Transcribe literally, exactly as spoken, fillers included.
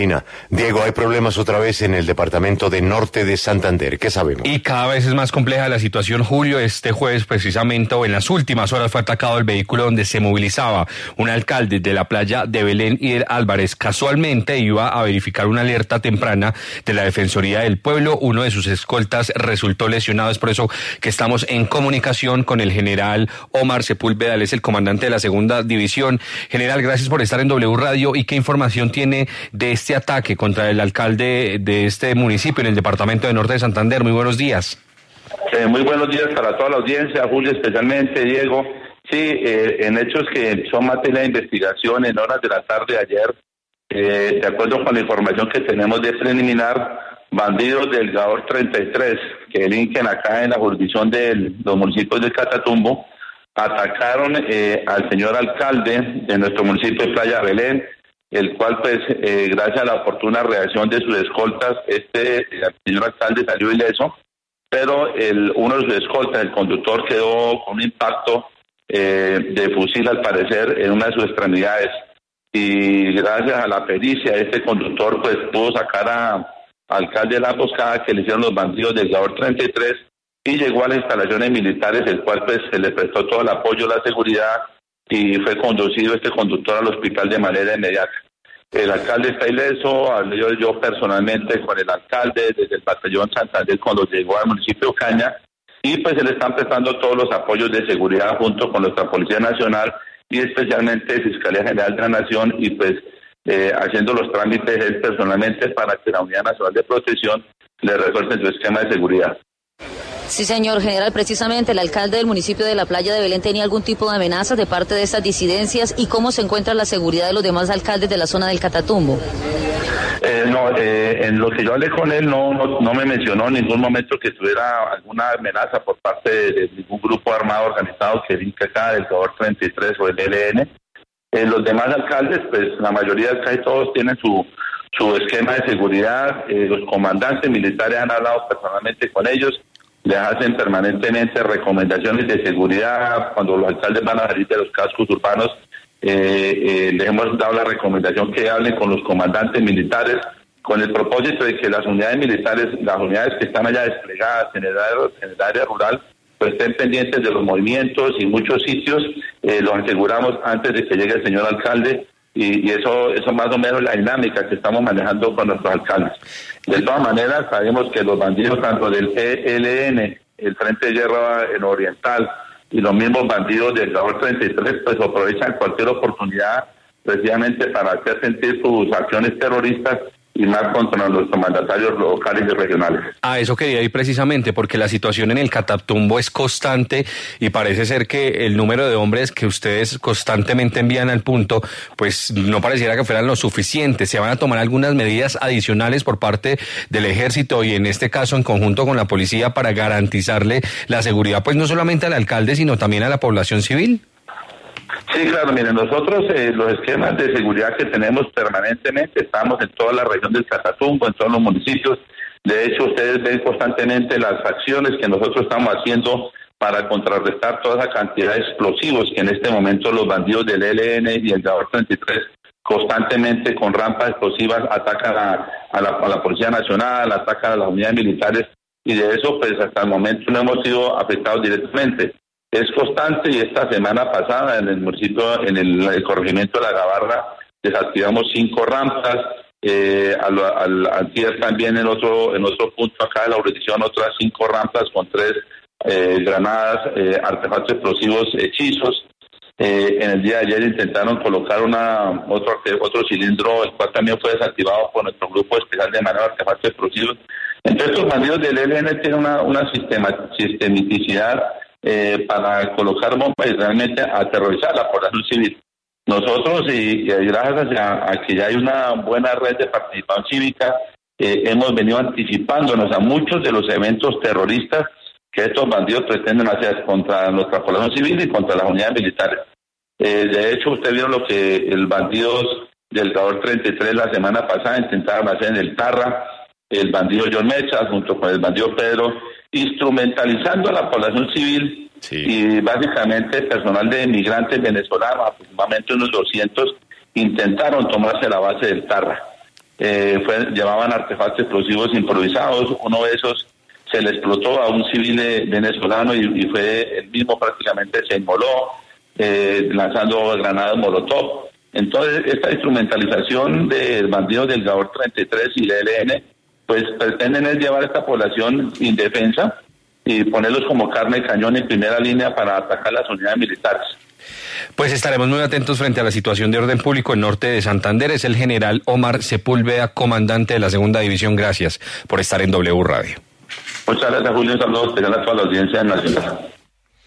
Diego, hay problemas otra vez en el departamento de Norte de Santander. ¿Qué sabemos? Y cada vez es más compleja la situación, Julio. Este jueves, precisamente, o en las últimas horas, fue atacado el vehículo donde se movilizaba un alcalde de la playa de Belén y de Álvarez. Casualmente iba a verificar una alerta temprana de la Defensoría del Pueblo. Uno de sus escoltas resultó lesionado. Es por eso que estamos en comunicación con el general Omar Sepúlveda, él es el comandante de la segunda división. General, gracias por estar en W Radio. ¿Y qué información tiene de este ataque contra el alcalde de este municipio en el departamento de Norte de Santander? Muy buenos días. Eh, muy buenos días para toda la audiencia, Julio, especialmente Diego. Sí, eh, en hechos que son materia de investigación, en horas de la tarde de ayer, eh, de acuerdo con la información que tenemos de preliminar, bandidos del Gabor treinta y tres, que delinquen acá en la jurisdicción de los municipios de Catatumbo, atacaron eh, al señor alcalde de nuestro municipio de Playa Belén, el cual pues eh, gracias a la oportuna reacción de sus escoltas, este el señor alcalde salió ileso, pero el uno de sus escoltas, el conductor, quedó con un impacto eh, de fusil al parecer en una de sus extremidades, y gracias a la pericia este conductor pues pudo sacar a, a alcalde de la emboscada que le hicieron los bandidos del Gabor treinta y tres, y llegó a las instalaciones militares, el cual pues se le prestó todo el apoyo, la seguridad, y fue conducido este conductor al hospital de manera inmediata. El alcalde está ileso, hablé yo, yo personalmente con el alcalde desde el batallón Santander cuando llegó al municipio de Ocaña, y pues se le están prestando todos los apoyos de seguridad junto con nuestra Policía Nacional y especialmente Fiscalía General de la Nación, y pues eh, haciendo los trámites él personalmente para que la Unidad Nacional de Protección le refuerce su esquema de seguridad. Sí, señor general, precisamente el alcalde del municipio de la Playa de Belén tenía algún tipo de amenazas de parte de estas disidencias, ¿y cómo se encuentra la seguridad de los demás alcaldes de la zona del Catatumbo? Eh, no, eh, en lo que yo hablé con él no, no no me mencionó en ningún momento que tuviera alguna amenaza por parte de, de ningún grupo armado organizado que vinca acá del Gabor treinta y tres o el E L N. Eh, los demás alcaldes, pues la mayoría, casi todos tienen su su esquema de seguridad, eh, los comandantes militares han hablado personalmente con ellos, les hacen permanentemente recomendaciones de seguridad. Cuando los alcaldes van a salir de los cascos urbanos, eh, eh, les hemos dado la recomendación que hablen con los comandantes militares con el propósito de que las unidades militares, las unidades que están allá desplegadas en el área, en el área rural, pues estén pendientes de los movimientos, y muchos sitios eh, los aseguramos antes de que llegue el señor alcalde. Y, y eso eso más o menos la dinámica que estamos manejando con nuestros alcaldes. De todas maneras, sabemos que los bandidos tanto del E L N, el Frente de Guerra en Oriental, y los mismos bandidos del Gabor treinta y tres, pues aprovechan cualquier oportunidad precisamente para hacer sentir sus acciones terroristas, y más contra los mandatarios locales y regionales. A eso quería ir precisamente, porque la situación en el Catatumbo es constante y parece ser que el número de hombres que ustedes constantemente envían al punto, pues no pareciera que fueran lo suficiente. Se van a tomar algunas medidas adicionales por parte del ejército y en este caso en conjunto con la policía para garantizarle la seguridad, pues no solamente al alcalde, sino también a la población civil. Sí, claro, miren, nosotros eh, los esquemas de seguridad que tenemos permanentemente, estamos en toda la región del Catatumbo, en todos los municipios. De hecho, ustedes ven constantemente las acciones que nosotros estamos haciendo para contrarrestar toda esa cantidad de explosivos que en este momento los bandidos del E L N y el Gabor treinta y tres constantemente con rampas explosivas atacan a, a, la, a la Policía Nacional, atacan a las unidades militares, y de eso pues hasta el momento no hemos sido afectados directamente. Es constante, y esta semana pasada en el municipio, en el, el corregimiento de La Gabarra, desactivamos cinco rampas, eh, al, al, al también en otro en otro punto acá de la jurisdicción otras cinco rampas con tres eh, granadas, eh, artefactos explosivos, hechizos. Eh, en el día de ayer intentaron colocar una otro otro cilindro, el cual también fue desactivado por nuestro grupo especial de manejo de artefactos explosivos. Entonces los bandidos del E L N tienen una, una sistema, sistematicidad Eh, para colocar bombas y realmente aterrorizar a la población civil. Nosotros, y, y gracias a, a que ya hay una buena red de participación cívica, eh, hemos venido anticipándonos a muchos de los eventos terroristas que estos bandidos pretenden hacer contra nuestra población civil y contra las unidades militares. Eh, de hecho, usted vio lo que el bandidos del Gabor treinta y tres la semana pasada intentaron hacer en el Tarra, el bandido John Mecha junto con el bandido Pedro, instrumentalizando a la población civil. Sí. Y básicamente personal de inmigrantes venezolanos, aproximadamente unos doscientos, intentaron tomarse la base del Tarra. eh, fue, llevaban artefactos explosivos improvisados, uno de esos se le explotó a un civil venezolano y, y fue el mismo prácticamente se inmoló, eh, lanzando granadas molotov. Entonces, esta instrumentalización de bandidos del Gabor treinta y tres y el E L N, pues pretenden es llevar a esta población indefensa y ponerlos como carne de cañón en primera línea para atacar las unidades militares. Pues estaremos muy atentos frente a la situación de orden público en norte de Santander. Es el general Omar Sepúlveda, comandante de la segunda división. Gracias por estar en W Radio. Muchas gracias, Julio. Un saludo especial a toda la audiencia nacional.